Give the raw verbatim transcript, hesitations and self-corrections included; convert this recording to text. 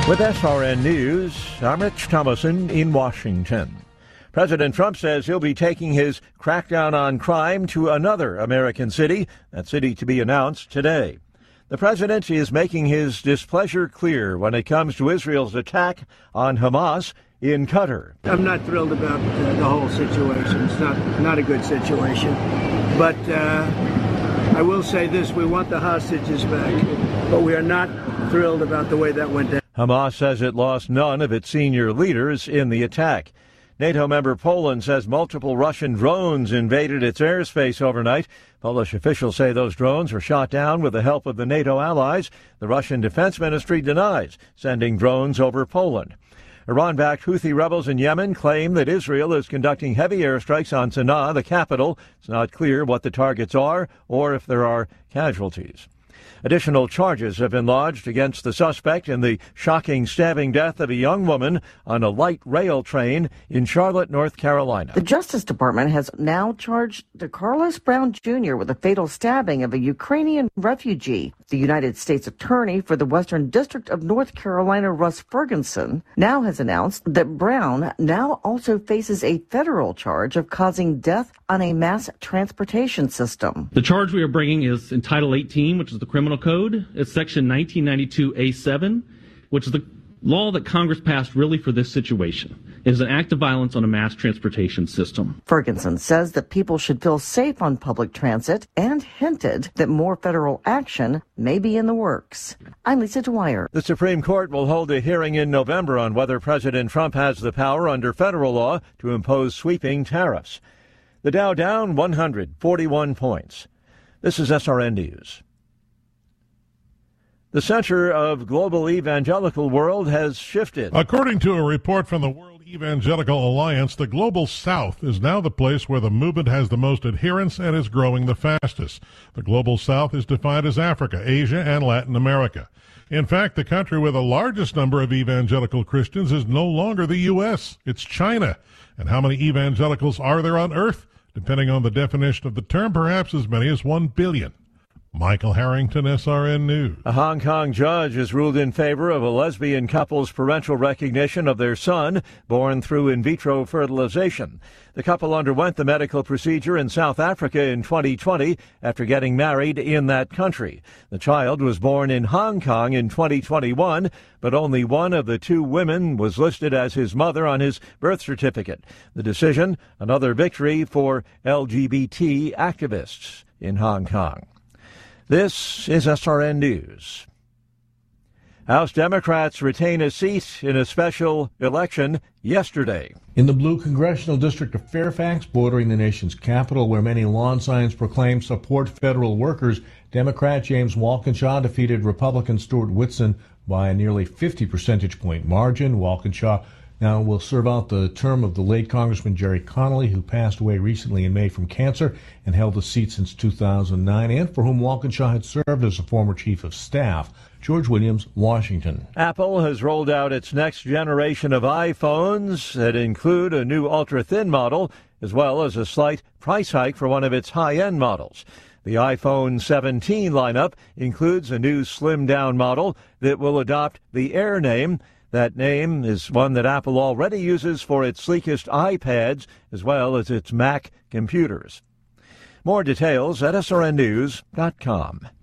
With S R N News, I'm Rich Thomason in Washington. President Trump says he'll be taking his crackdown on crime to another American city, that city to be announced today. The president is making his displeasure clear when it comes to Israel's attack on Hamas in Qatar. I'm not thrilled about uh, the whole situation. It's not, not a good situation. But uh, I will say this, we want the hostages back, but we are not thrilled about the way that went down. Hamas says it lost none of its senior leaders in the attack. NATO member Poland says multiple Russian drones invaded its airspace overnight. Polish officials say those drones were shot down with the help of the NATO allies. The Russian Defense Ministry denies sending drones over Poland. Iran-backed Houthi rebels in Yemen claim that Israel is conducting heavy airstrikes on Sana'a, the capital. It's not clear what the targets are or if there are casualties. Additional charges have been lodged against the suspect in the shocking stabbing death of a young woman on a light rail train in Charlotte, North Carolina. The Justice Department has now charged DeCarlos Brown Junior with the fatal stabbing of a Ukrainian refugee. The United States Attorney for the Western District of North Carolina, Russ Ferguson, now has announced that Brown now also faces a federal charge of causing death on a mass transportation system. The charge we are bringing is in Title eighteen, which is the Criminal Code. It's Section nineteen ninety-two A seven, which is the law that Congress passed really for this situation. It is an act of violence on a mass transportation system. Ferguson says that people should feel safe on public transit and hinted that more federal action may be in the works. I'm Lisa Dwyer. The Supreme Court will hold a hearing in November on whether President Trump has the power under federal law to impose sweeping tariffs. The Dow down one hundred forty-one points. This is S R N News. The center of global evangelical world has shifted. According to a report from the World Evangelical Alliance, the Global South is now the place where the movement has the most adherents and is growing the fastest. The Global South is defined as Africa, Asia, and Latin America. In fact, the country with the largest number of evangelical Christians is no longer the U S, it's China. And how many evangelicals are there on earth? Depending on the definition of the term, perhaps as many as one billion. Michael Harrington, S R N News. A Hong Kong judge has ruled in favor of a lesbian couple's parental recognition of their son, born through in vitro fertilization. The couple underwent the medical procedure in South Africa in twenty twenty after getting married in that country. The child was born in Hong Kong in twenty twenty-one, but only one of the two women was listed as his mother on his birth certificate. The decision, another victory for L G B T activists in Hong Kong. This is S R N News. House Democrats retain a seat in a special election yesterday. In the blue congressional district of Fairfax, bordering the nation's capital, where many lawn signs proclaim support federal workers, Democrat James Walkinshaw defeated Republican Stuart Whitson by a nearly fifty percentage point margin. Walkinshaw now will serve out the term of the late Congressman Jerry Connolly, who passed away recently in May from cancer and held the seat since two thousand nine, and for whom Walkinshaw had served as a former chief of staff. George Williams, Washington. Apple has rolled out its next generation of iPhones that include a new ultra-thin model, as well as a slight price hike for one of its high-end models. The iPhone seventeen lineup includes a new slimmed-down model that will adopt the Air name. That name is one that Apple already uses for its sleekest iPads as well as its Mac computers. More details at S R N news dot com.